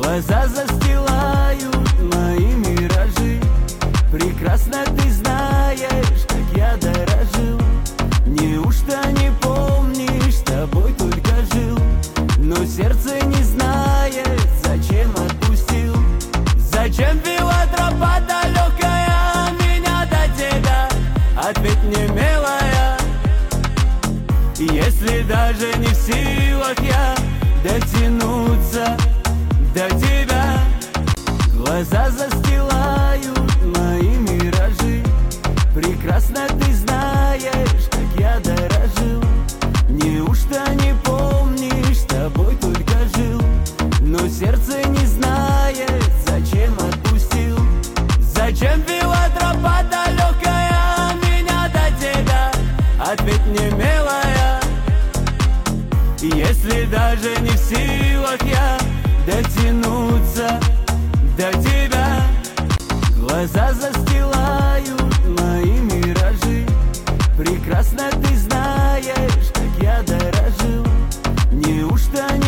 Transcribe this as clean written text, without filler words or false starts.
Глаза застилают мои миражи. Прекрасно ты знаешь, как я дорожил. Неужто не помнишь, с тобой только жил? Но сердце не знает, зачем отпустил. Зачем вела тропа далекая меня до тебя? Ответь мне, милая. Если даже не в силах я дотянуться до тебя. Глаза застилают мои миражи. Прекрасно ты знаешь, как я дорожил. Неужто не помнишь, с тобой только жил? Но сердце не знает, зачем отпустил. Зачем вела тропа далекая меня до тебя? Ответь мне, милая. Если даже не в силах я дотянуться до тебя. Глаза